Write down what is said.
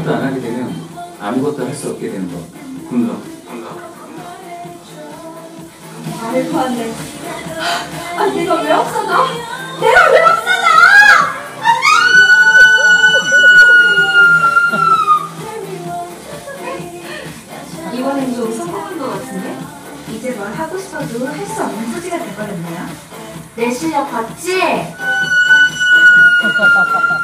아무것도 안 하게 되면 아무것도 할 수 없게 되는 거. 군가. 말도 안 돼. 아, 내가 왜 없어져? 내가 왜 없어져? 이번엔 좀 성공한 것 같은데? 이제 뭘 하고 싶어도 할 수 없는 소지가 돼버렸네요. 내 실력 봤지?